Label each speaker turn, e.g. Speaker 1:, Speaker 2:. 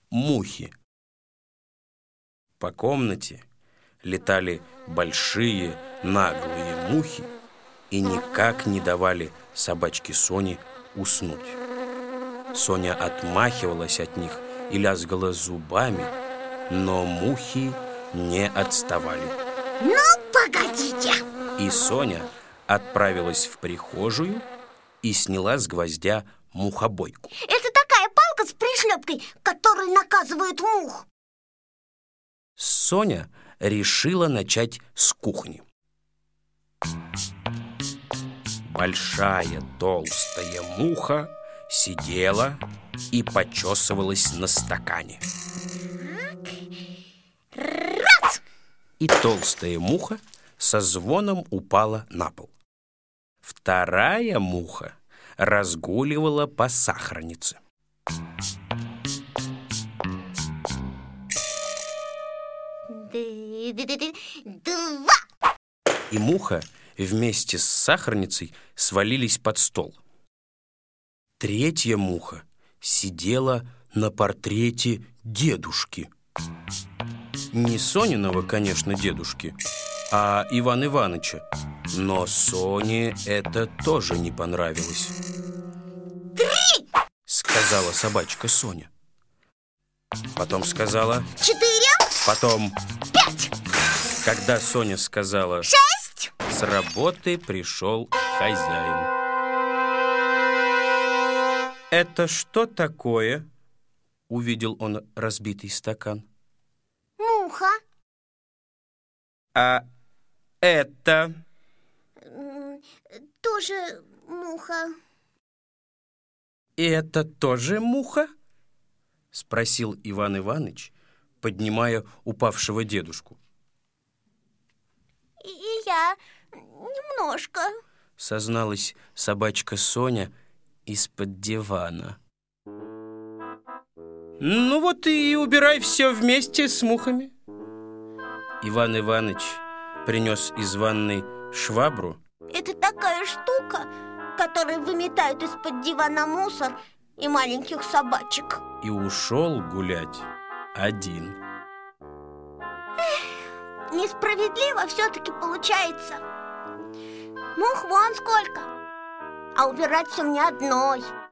Speaker 1: мухи. По комнате летали большие наглые мухи и никак не давали собачке Соне уснуть. Соня отмахивалась от них и лязгала зубами, но мухи не отставали.
Speaker 2: Ну, погодите!
Speaker 1: И Соня отправилась в прихожую и сняла с гвоздя мухобойку.
Speaker 2: Это такая палка с пришлепкой, которой наказывают мух.
Speaker 1: Соня решила начать с кухни. Большая толстая муха сидела и почесывалась на стакане.
Speaker 2: Раз!
Speaker 1: И толстая муха со звоном упала на пол. Вторая муха разгуливала по сахарнице.
Speaker 2: Два!
Speaker 1: И муха вместе с сахарницей свалились под стол. Третья муха сидела на портрете дедушки. Не Сониного, конечно, дедушки, а Ивана Ивановича. Но Соне это тоже не понравилось.
Speaker 2: Три!
Speaker 1: Сказала собачка Соня. Потом сказала
Speaker 2: 4!
Speaker 1: потом
Speaker 2: 5!
Speaker 1: Когда Соня сказала
Speaker 2: 6!
Speaker 1: с работы пришел хозяин. «Это что такое?» Увидел он разбитый стакан.
Speaker 2: Муха.
Speaker 1: «А это?»
Speaker 2: Тоже муха.
Speaker 1: «И это тоже муха?» Спросил Иван Иваныч, поднимая упавшего дедушку.
Speaker 2: И я немножко.
Speaker 1: Созналась собачка Соня из-под дивана. «Ну вот и убирай все вместе с мухами». Иван Иваныч принес из ванной швабру.
Speaker 2: Это такая штука, которой выметают из-под дивана мусор и маленьких собачек.
Speaker 1: И ушел гулять один.
Speaker 2: Несправедливо все-таки получается. Мух вон сколько, а убирать все мне одной.